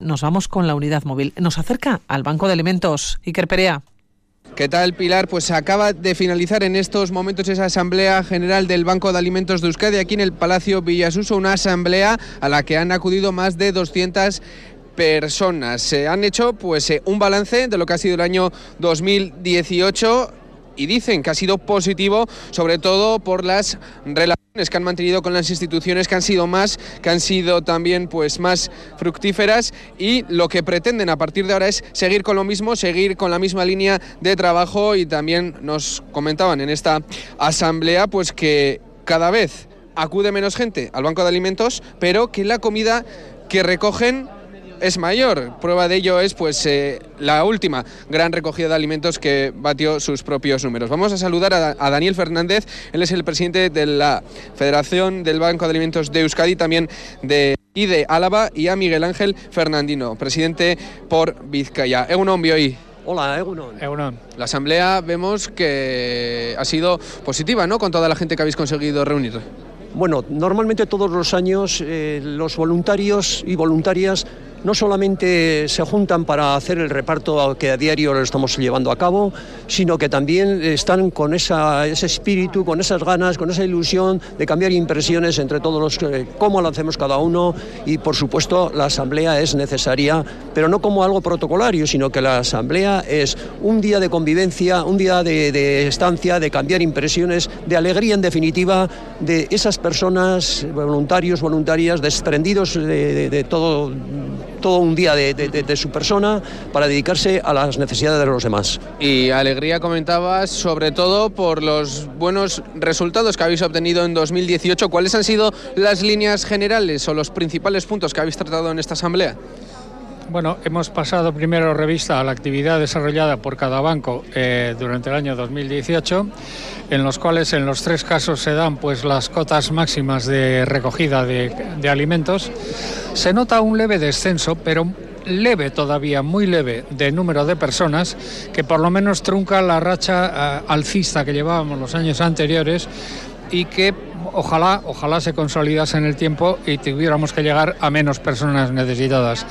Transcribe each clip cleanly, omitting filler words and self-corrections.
Nos vamos con la unidad móvil. Nos acerca al Banco de Alimentos. Iker Perea. ¿Qué tal, Pilar? Pues acaba de finalizar en estos momentos esa Asamblea General del Banco de Alimentos de Euskadi aquí en el Palacio Villasuso, una asamblea a la que han acudido más de 200 personas. Se han hecho un balance de lo que ha sido el año 2018 y dicen que ha sido positivo, sobre todo por las relaciones que han mantenido con las instituciones, que han sido también más fructíferas, y lo que pretenden a partir de ahora es seguir con lo mismo, seguir con la misma línea de trabajo. Y también nos comentaban en esta asamblea que cada vez acude menos gente al Banco de Alimentos, pero que la comida que recogen es mayor. Prueba de ello es la última gran recogida de alimentos que batió sus propios números. Vamos a saludar a Daniel Fernández, él es el presidente de la Federación del Banco de Alimentos de Euskadi, también de Álava, y a Miguel Ángel Fernandino, presidente por Vizcaya. Egunon Bioi. Hola, Egunon. La asamblea vemos que ha sido positiva, ¿no?, con toda la gente que habéis conseguido reunir. Bueno, normalmente todos los años los voluntarios y voluntarias no solamente se juntan para hacer el reparto que a diario lo estamos llevando a cabo, sino que también están con ese espíritu, con esas ganas, con esa ilusión de cambiar impresiones entre todos cómo lo hacemos cada uno. Y por supuesto la asamblea es necesaria, pero no como algo protocolario, sino que la asamblea es un día de convivencia, un día de estancia, de cambiar impresiones, de alegría en definitiva, de esas personas, voluntarios, voluntarias, desprendidos de todo un día de su persona para dedicarse a las necesidades de los demás. Y alegría comentabas, sobre todo por los buenos resultados que habéis obtenido en 2018. ¿Cuáles han sido las líneas generales o los principales puntos que habéis tratado en esta asamblea? Bueno, hemos pasado primero revista a la actividad desarrollada por cada banco durante el año 2018, en los cuales en los 3 casos se dan las cotas máximas de recogida de alimentos. Se nota un leve descenso, pero leve todavía, muy leve, de número de personas, que por lo menos trunca la racha alcista que llevábamos los años anteriores, y que ojalá se consolidase en el tiempo y tuviéramos que llegar a menos personas necesitadas.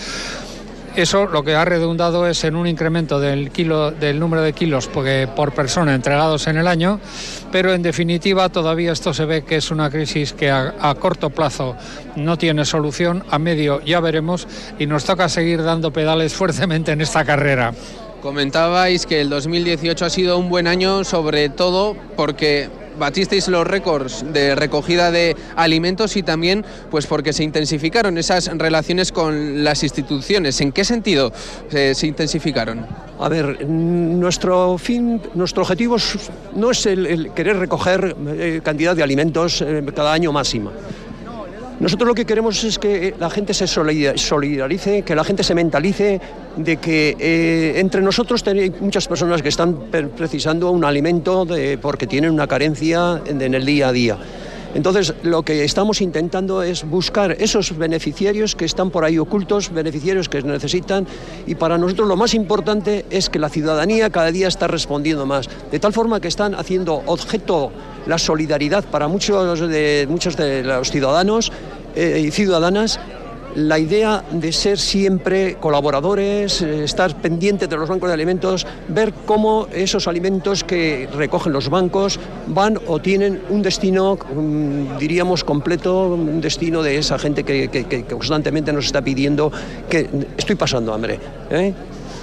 Eso lo que ha redundado es en un incremento del número de kilos por persona entregados en el año, pero en definitiva todavía esto se ve que es una crisis que a corto plazo no tiene solución, a medio ya veremos, y nos toca seguir dando pedales fuertemente en esta carrera. Comentabais que el 2018 ha sido un buen año, sobre todo porque batisteis los récords de recogida de alimentos y también porque se intensificaron esas relaciones con las instituciones. ¿En qué sentido se intensificaron? A ver, nuestro objetivo no es el querer recoger cantidad de alimentos cada año máxima. Nosotros lo que queremos es que la gente se solidarice, que la gente se mentalice de que entre nosotros hay muchas personas que están precisando un alimento porque tienen una carencia en el día a día. Entonces, lo que estamos intentando es buscar esos beneficiarios que están por ahí ocultos, beneficiarios que necesitan, y para nosotros lo más importante es que la ciudadanía cada día está respondiendo más, de tal forma que están haciendo objeto la solidaridad para muchos de los ciudadanos y ciudadanas, la idea de ser siempre colaboradores, estar pendientes de los bancos de alimentos, ver cómo esos alimentos que recogen los bancos van o tienen un destino, diríamos, completo, un destino de esa gente que constantemente nos está pidiendo que estoy pasando hambre, ¿eh?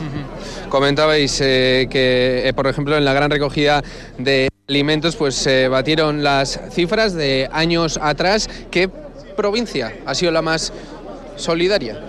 Comentabais que, por ejemplo, en la gran recogida de alimentos se batieron las cifras de años atrás. ¿Qué provincia ha sido la más solidaria?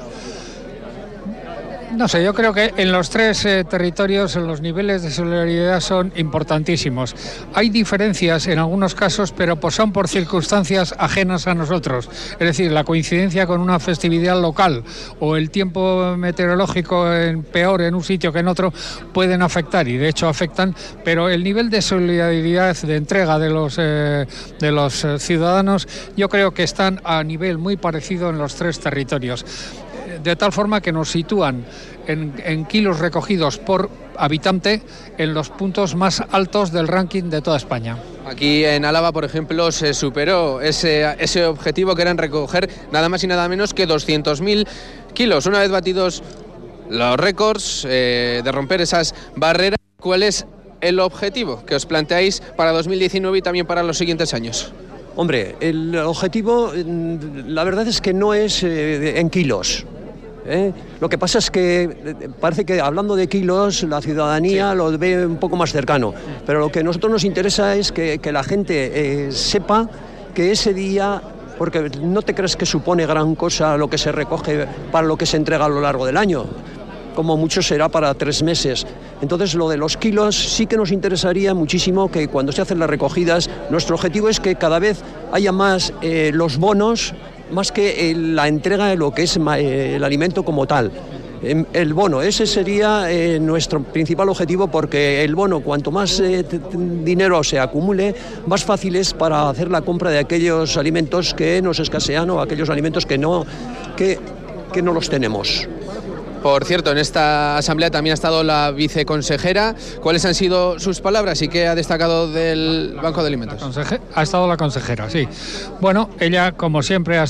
No sé, yo creo que en los 3 territorios los niveles de solidaridad son importantísimos. Hay diferencias en algunos casos, pero son por circunstancias ajenas a nosotros. Es decir, la coincidencia con una festividad local o el tiempo meteorológico peor en un sitio que en otro pueden afectar, y de hecho afectan, pero el nivel de solidaridad, de entrega de los ciudadanos, yo creo que están a nivel muy parecido en los 3 territorios. De tal forma que nos sitúan en kilos recogidos por habitante en los puntos más altos del ranking de toda España. Aquí en Álava, por ejemplo, se superó ese objetivo, que era recoger nada más y nada menos que 200.000 kilos. Una vez batidos los récords, de romper esas barreras, ¿cuál es el objetivo que os planteáis para 2019 y también para los siguientes años? Hombre, el objetivo, la verdad es que no es en kilos. Lo que pasa es que parece que hablando de kilos la ciudadanía lo ve un poco más cercano, pero lo que a nosotros nos interesa es que la gente sepa que ese día, porque no te crees que supone gran cosa lo que se recoge para lo que se entrega a lo largo del año, como mucho será para 3 meses. Entonces lo de los kilos sí que nos interesaría muchísimo que cuando se hacen las recogidas, nuestro objetivo es que cada vez haya más los bonos, más que la entrega de lo que es el alimento como tal. El bono, ese sería nuestro principal objetivo, porque el bono, cuanto más dinero se acumule, más fácil es para hacer la compra de aquellos alimentos que nos escasean o aquellos alimentos que no los tenemos. Por cierto, en esta asamblea también ha estado la viceconsejera. ¿Cuáles han sido sus palabras y qué ha destacado del Banco de Alimentos? Ha estado la consejera, sí. Bueno, ella como siempre ha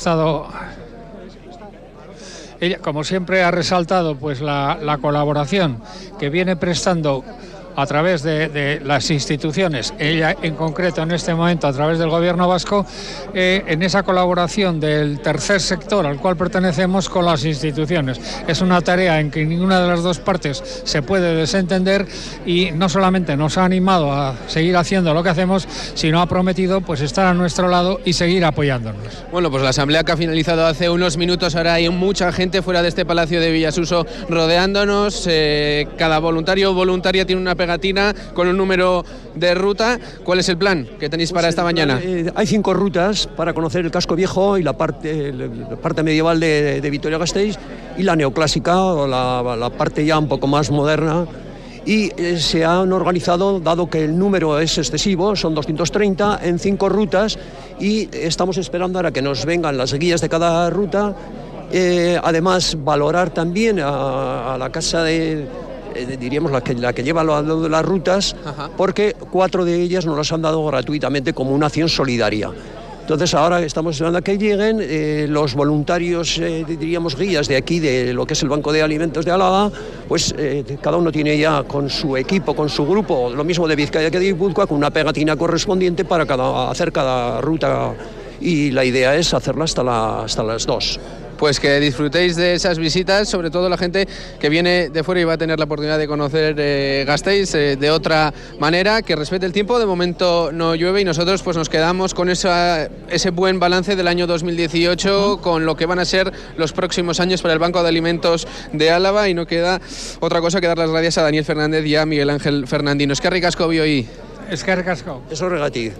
resaltado pues la colaboración que viene prestando a través de las instituciones, ella en concreto en este momento a través del Gobierno vasco, en esa colaboración del tercer sector al cual pertenecemos con las instituciones. Es una tarea en que ninguna de las dos partes se puede desentender, y no solamente nos ha animado a seguir haciendo lo que hacemos, sino ha prometido pues estar a nuestro lado y seguir apoyándonos. Bueno, pues la asamblea que ha finalizado hace unos minutos, ahora hay mucha gente fuera de este Palacio de Villasuso rodeándonos. Cada voluntario o voluntaria tiene una pegatina con un número de ruta. ¿Cuál es el plan que tenéis para esta mañana? Hay 5 rutas para conocer el casco viejo y la parte medieval de Vitoria-Gasteiz, y la neoclásica, o la parte ya un poco más moderna. Y se han organizado, dado que el número es excesivo, son 230 en 5 rutas, y estamos esperando ahora que nos vengan las guías de cada ruta. Además, valorar también a la casa diríamos la que lleva lo de las rutas. Ajá. Porque 4 de ellas nos las han dado gratuitamente como una acción solidaria. Entonces ahora estamos esperando a que lleguen los voluntarios, diríamos guías de aquí, de lo que es el Banco de Alimentos de Álava, pues cada uno tiene ya con su equipo, con su grupo, lo mismo de Vizcaya que de Guipúzcoa, con una pegatina correspondiente para hacer cada ruta, y la idea es hacerla hasta las 2. Pues que disfrutéis de esas visitas, sobre todo la gente que viene de fuera y va a tener la oportunidad de conocer Gasteiz de otra manera, que respete el tiempo. De momento no llueve y nosotros pues nos quedamos con ese buen balance del año 2018, con lo que van a ser los próximos años para el Banco de Alimentos de Álava, y no queda otra cosa que dar las gracias a Daniel Fernández y a Miguel Ángel Fernandino. Eskerrik asko bioi. Eskerrik asko. Eso regati.